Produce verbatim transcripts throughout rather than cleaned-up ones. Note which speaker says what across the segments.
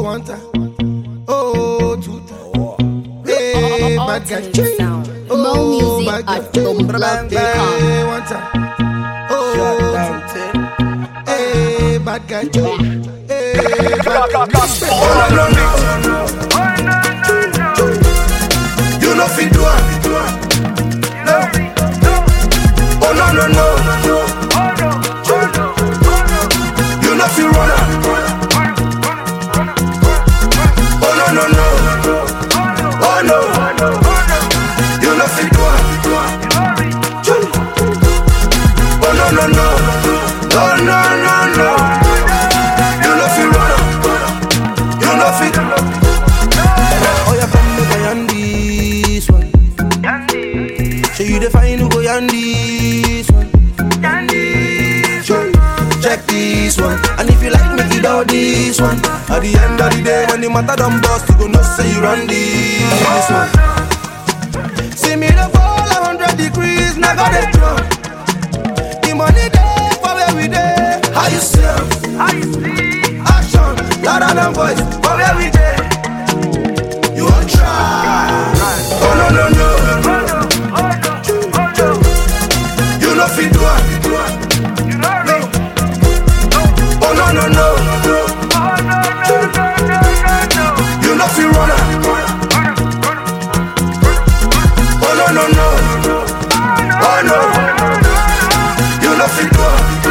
Speaker 1: one time. Oh, two time. Hey, bad guy.
Speaker 2: More music at Dumblog dot com.
Speaker 1: One time. Oh, hey, bad guy. Hey, bad guy. You know fit do it. Oh no no no. You know fit run it. Oh no no no. Oh no. You know fit do it. Oh no no no. Oh no no no. You know fit run it. You know fit. Oh yeah, come me go and this one. So you define who go and this one. Sure. Check this one. And if you like me, you do this one. At the end of the day, when the matter done bust, you go know say you run this one. See me the fall a hundred degrees, now got it drunk. The money there for where we there. How you see? How you see? Action, louder than voice, for where we there. You won't try. Oh no no no. You know fit do it. Oh no no no. You know fit run it. Oh no no no. Oh no. You know fit do it.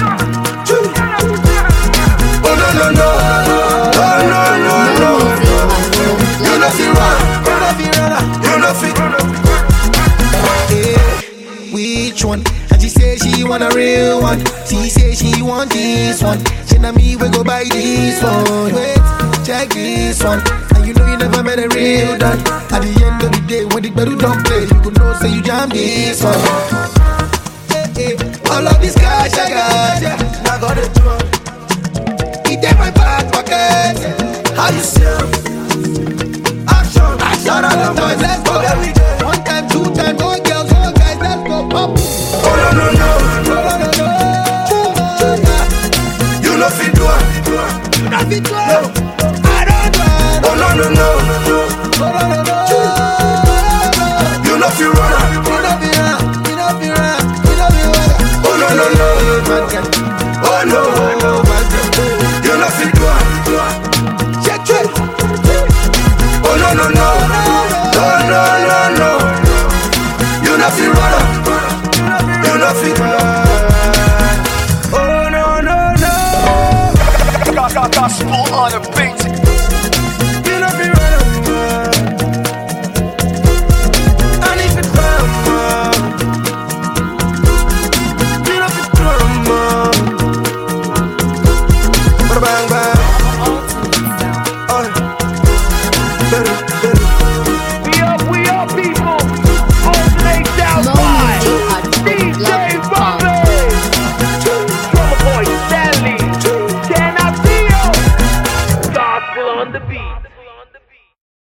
Speaker 1: Oh no no no. Oh no no no. You know fit run. You know fit. Yeah, which one? And she say she want a real one. She say she want this one. She na me we go buy this one. Wait, check this one. And you know you never met a real done. At the end of the day, when the battle don't play, you could know say you jam this one. Hey, hey. All of this cash I got, yeah, I got it drunk. It in my back pocket. How you see? Action, action, action, boys, let's go every day. One time, two time, go girls, go guys, let's go up. Oh no no no, oh no no no. You know fit do it. You know fit do it. I don't know. Oh no no no. Oh no no no. You know fit run it. You know fit run. You know fit run. You know fit run. Oh no no no. Oh no. You know fit do it. Check check. Oh no no no. No no no no. You know fit run it. You know fit run. Oh no no no.
Speaker 3: Gospel on the beat.